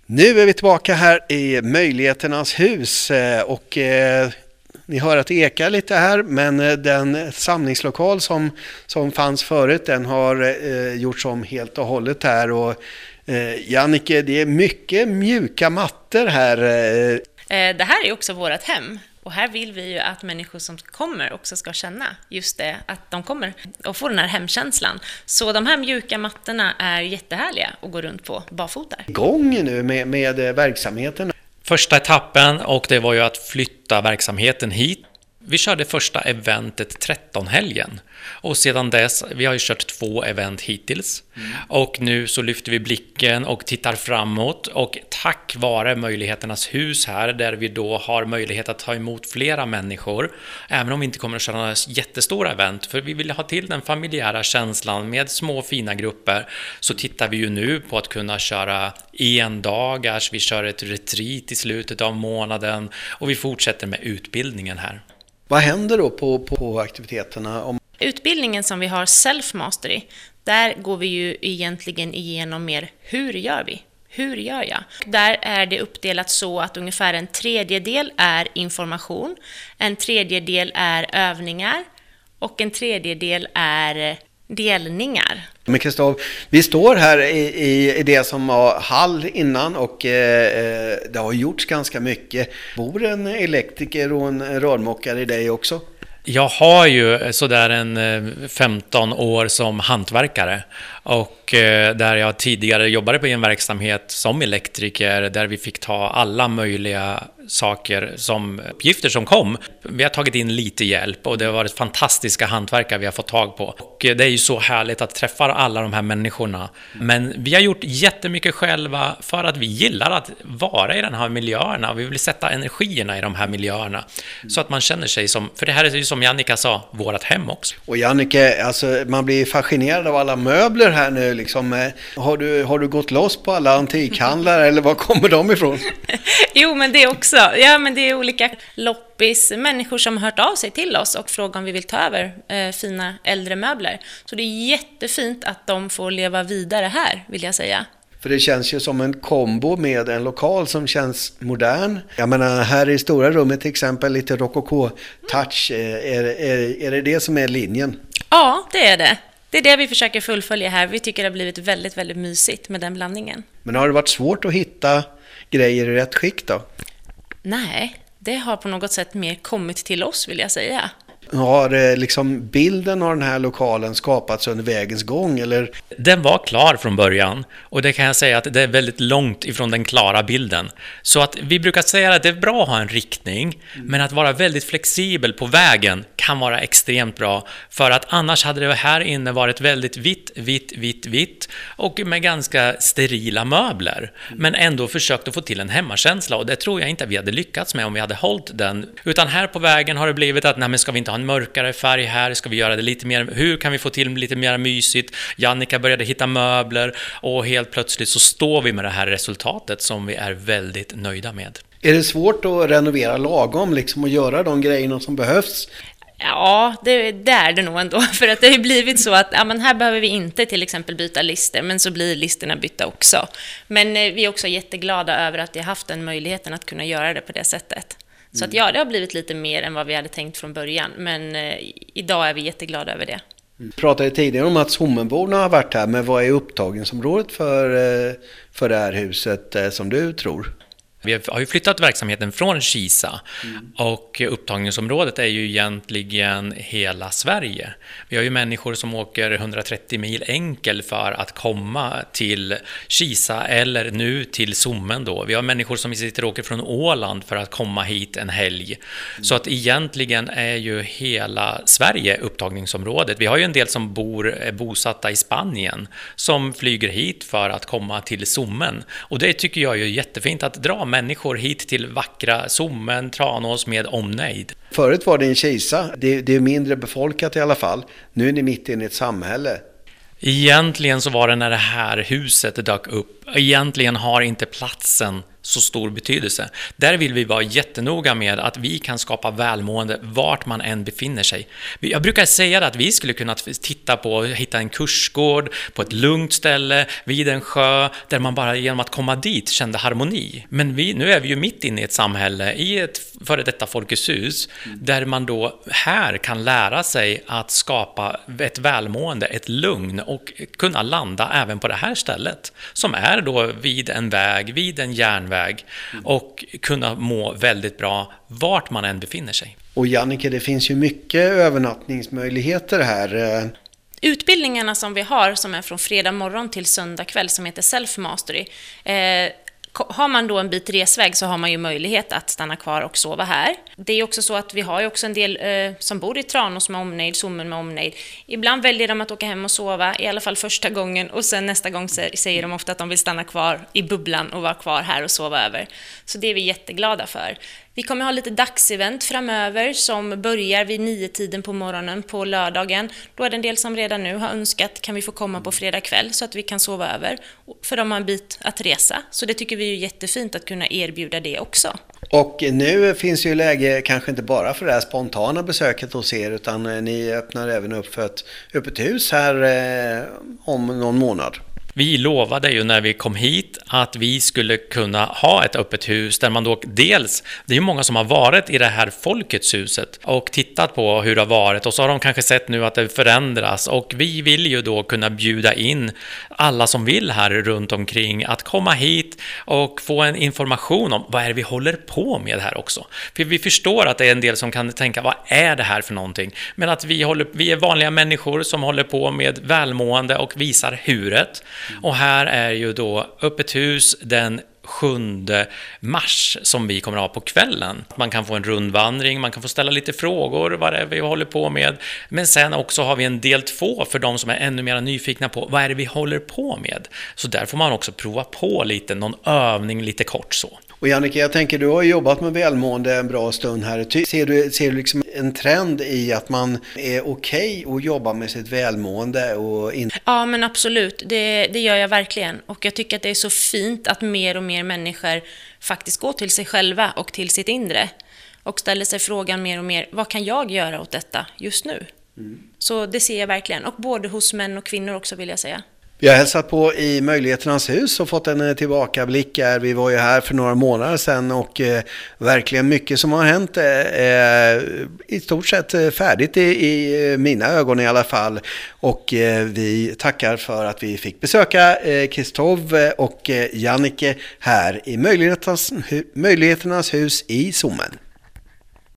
Nu är vi tillbaka här i Möjligheternas hus och ni hör att det ekar lite här, men den samlingslokal som fanns förut, den har gjorts om helt och hållet här. Och Jannike, det är mycket mjuka mattor här. Det här är också vårt hem. Och här vill vi ju att människor som kommer också ska känna just det, att de kommer och får den här hemkänslan. Så de här mjuka mattorna är jättehärliga att gå runt på barfota. Gång nu med verksamheten. Första etappen, och det var ju att flytta verksamheten hit. Vi körde första eventet 13-helgen. Och sedan dess, vi har ju kört 2 event hittills. Och nu så lyfter vi blicken och tittar framåt. Och tack vare Möjligheternas hus här, där vi då har möjlighet att ta emot flera människor. Även om vi inte kommer att köra några jättestora event. För vi vill ha till den familjära känslan med små fina grupper. Så tittar vi ju nu på att kunna köra endagars. Vi kör ett retreat i slutet av månaden. Och vi fortsätter med utbildningen här. Vad händer då på aktiviteterna? Utbildningen som vi har Self-Mastery, där går vi ju egentligen igenom mer hur gör vi? Hur gör jag? Där är det uppdelat så att ungefär en tredjedel är information, en tredjedel är övningar och en tredjedel är delningar. Men Kristoffer, vi står här i det som var hall innan och det har gjorts ganska mycket. Bor en elektriker och en rörmokare i dig också? Jag har ju sådär en 15 år som hantverkare och där jag tidigare jobbade på en verksamhet som elektriker där vi fick ta alla möjliga saker som uppgifter som kom. Vi har tagit in lite hjälp och det har varit fantastiska hantverkare vi har fått tag på. Och det är ju så härligt att träffa alla de här människorna. Men vi har gjort jättemycket själva för att vi gillar att vara i den här miljöerna. Vi vill sätta energierna i de här miljöerna så att man känner sig som, för det här är ju som Jannica sa, vårat hem också. Och Jannike, alltså man blir fascinerad av alla möbler här nu liksom. Har du gått loss på alla antikhandlare eller var kommer de ifrån? Jo, men det också. Ja, men det är olika loppis, människor som har hört av sig till oss och frågar om vi vill ta över fina äldre möbler. Så det är jättefint att de får leva vidare här, vill jag säga. För det känns ju som en kombo med en lokal som känns modern. Jag menar, här i stora rummet till exempel lite rokoko-touch. Är det som är linjen? Ja, det är det. Det är det vi försöker fullfölja här. Vi tycker det har blivit väldigt, väldigt mysigt med den blandningen. Men har det varit svårt att hitta grejer i rätt skick då? Nej, det har på något sätt mer kommit till oss, vill jag säga. Har liksom bilden av den här lokalen skapats under vägens gång? Eller? Den var klar från början och det kan jag säga att det är väldigt långt ifrån den klara bilden. Så att vi brukar säga att det är bra att ha en riktning, men att vara väldigt flexibel på vägen kan vara extremt bra. För att annars hade det här inne varit väldigt vitt och med ganska sterila möbler. Men ändå försökt att få till en hemmakänsla och det tror jag inte vi hade lyckats med om vi hade hållit den. Utan här på vägen har det blivit att nej, men ska vi inte ha en mörkare färg här, ska vi göra det lite mer, hur kan vi få till lite mer mysigt? Jannica började hitta möbler och helt plötsligt så står vi med det här resultatet som vi är väldigt nöjda med. Är det svårt att renovera lagom liksom och göra de grejerna som behövs? Ja, det är det nog ändå. För att det har blivit så att ja, men här behöver vi inte till exempel byta lister, men så blir listerna bytta också. Men vi är också jätteglada över att vi har haft den möjligheten att kunna göra det på det sättet. Så att ja, det har blivit lite mer än vad vi hade tänkt från början. Men idag är vi jätteglada över det. Du pratade tidigare om att Sommenborna har varit här, men vad är upptagningsområdet för det här huset som du tror? Vi har ju flyttat verksamheten från Kisa och upptagningsområdet är ju egentligen hela Sverige. Vi har ju människor som åker 130 mil enkel för att komma till Kisa eller nu till Sommen då. Vi har människor som sitter och åker från Åland för att komma hit en helg. Så att egentligen är ju hela Sverige upptagningsområdet. Vi har ju en del som är bosatta i Spanien som flyger hit för att komma till Sommen. Och det tycker jag är jättefint att dra människor hit till vackra Sommen, Tranås med omnejd. Förut var det en Kisa, det är mindre befolkat i alla fall. Nu är ni mitt inne i ett samhälle. Egentligen så var det när det här huset dök upp egentligen har inte platsen så stor betydelse. Där vill vi vara jättenoga med att vi kan skapa välmående vart man än befinner sig. Jag brukar säga att vi skulle kunna titta på och hitta en kursgård på ett lugnt ställe vid en sjö där man bara genom att komma dit kände harmoni. Men nu är vi ju mitt inne i ett samhälle, i ett före detta Folkets hus, där man då här kan lära sig att skapa ett välmående, ett lugn och kunna landa även på det här stället som är då vid en väg, vid en järnväg och kunna må väldigt bra vart man än befinner sig. Och Jannike, det finns ju mycket övernattningsmöjligheter här. Utbildningarna som vi har, som är från fredag morgon till söndag kväll, som heter Self Mastery, har man då en bit resväg så har man ju möjlighet att stanna kvar och sova här. Det är också så att vi har ju också en del som bor i Tranås med omnejd, Sommen med omnejd. Ibland väljer de att åka hem och sova, i alla fall första gången, och sen nästa gång säger de ofta att de vill stanna kvar i bubblan och vara kvar här och sova över. Så det är vi jätteglada för. Vi kommer ha lite dagsevent framöver som börjar vid 9-tiden på morgonen på lördagen. Då är det en del som redan nu har önskat, kan vi få komma på fredag kväll så att vi kan sova över, för de har en bit att resa. Så det tycker vi är jättefint att kunna erbjuda det också. Och nu finns ju läge kanske inte bara för det här spontana besöket hos er, utan ni öppnar även upp för ett öppet hus här om någon månad. Vi lovade ju när vi kom hit att vi skulle kunna ha ett öppet hus där man då dels, det är ju många som har varit i det här Folkets huset och tittat på hur det har varit, och så har de kanske sett nu att det förändras, och vi vill ju då kunna bjuda in alla som vill här runt omkring att komma hit och få en information om vad är det vi håller på med här också. För vi förstår att det är en del som kan tänka, vad är det här för någonting? Men att vi är vanliga människor som håller på med välmående och visar huret. Och här är ju då öppet hus den 7 mars som vi kommer att ha på kvällen. Man kan få en rundvandring, man kan få ställa lite frågor, vad är det vi håller på med. Men sen också har vi en del 2 för de som är ännu mer nyfikna på vad är det vi håller på med. Så där får man också prova på lite, någon övning lite kort så. Och Jannike, jag tänker, du har jobbat med välmående en bra stund här. Ser du liksom en trend i att man är okej att jobba med sitt välmående? Ja, men absolut. Det gör jag verkligen. Och jag tycker att det är så fint att mer och mer människor faktiskt går till sig själva och till sitt inre. Och ställer sig frågan mer och mer, vad kan jag göra åt detta just nu? Så det ser jag verkligen. Och både hos män och kvinnor också, vill jag säga. Vi har hälsat på i Möjligheternas hus och fått en tillbakablick. Vi var ju här för några månader sedan och verkligen mycket som har hänt i stort sett färdigt i mina ögon i alla fall. Och vi tackar för att vi fick besöka Kristov och Jannike här i Möjligheternas hus i Sommen.